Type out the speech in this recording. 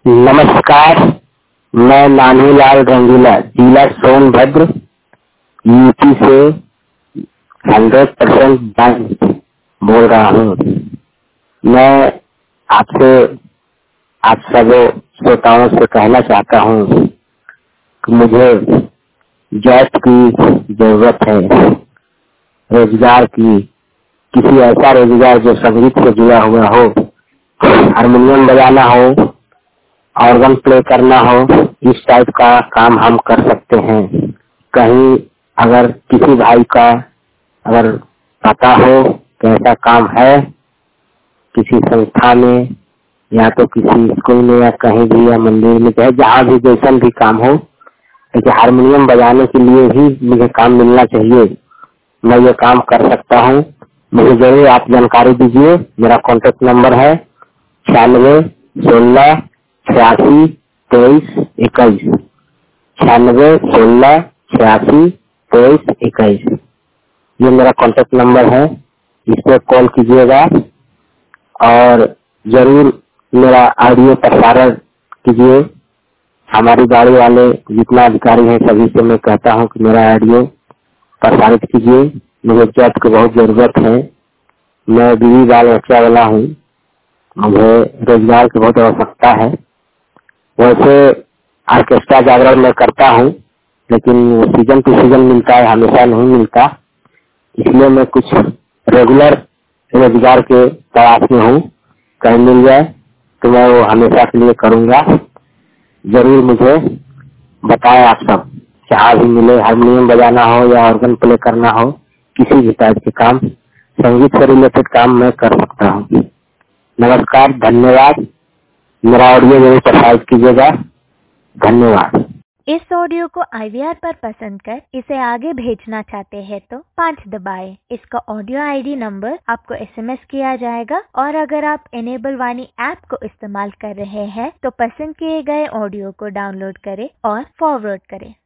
नमस्कार, मैं नानूलाल रंगीला जिला सोनभद्र यूपी से 100% बैंक बोल रहा हूँ। मैं आपसे आप सब श्रोताओं से कहना चाहता हूँ कि मुझे जॉब की जरूरत है, रोजगार की, किसी ऐसा रोजगार जो संगीत से जुड़ा हुआ हो, हारमोनियम बजाना हो, ऑर्गन प्ले करना हो, इस टाइप का काम हम कर सकते हैं। कहीं अगर किसी भाई का अगर पता हो कि ऐसा काम है किसी संस्था में या तो किसी स्कूल में या कहीं भी या मंदिर में, चाहे जहाँ भी जैसा भी काम हो, लेकिन हारमोनियम बजाने के लिए ही मुझे काम मिलना चाहिए। मैं ये काम कर सकता हूँ, मुझे जरूर आप जानकारी दीजिए। मेरा कॉन्टेक्ट नंबर है 96 16 86 23 21, 96 16 86 23 21। ये मेरा कॉन्टेक्ट नंबर है, इस पे कॉल कीजिएगा और जरूर मेरा ऑडियो प्रसारण कीजिए। हमारी गाड़ी वाले जितना अधिकारी हैं सभी से मैं कहता हूँ कि मेरा ऑडियो प्रसारित कीजिए। मुझे जॉब की बहुत जरूरत है, मैं बीवी बाल बच्चा वाला हूँ, मुझे रोजगार की बहुत आवश्यकता है। वैसे ऑर्केस्ट्रा जागरण में करता हूँ, लेकिन सीजन टू सीजन मिलता है, हमेशा नहीं मिलता, इसलिए मैं कुछ रेगुलर रोजगार के तलाश में हूँ। कहीं मिल जाए तो मैं वो हमेशा के लिए करूँगा। जरूर मुझे बताएं आप सब, जहाँ भी मिले, हारमोनियम बजाना हो या ऑर्गन प्ले करना हो, किसी भी टाइप के काम, संगीत से रिलेटेड काम मैं कर सकता हूँ। नमस्कार, धन्यवाद। मेरा ऑडियो जरूर प्रसारित कीजिएगा। धन्यवाद। इस ऑडियो को IVR पर पसंद कर इसे आगे भेजना चाहते हैं तो 5 दबाएं। इसका ऑडियो ID नंबर आपको SMS किया जाएगा और अगर आप इनेबल वाणी ऐप को इस्तेमाल कर रहे हैं तो पसंद किए गए ऑडियो को डाउनलोड करें और फॉरवर्ड करें।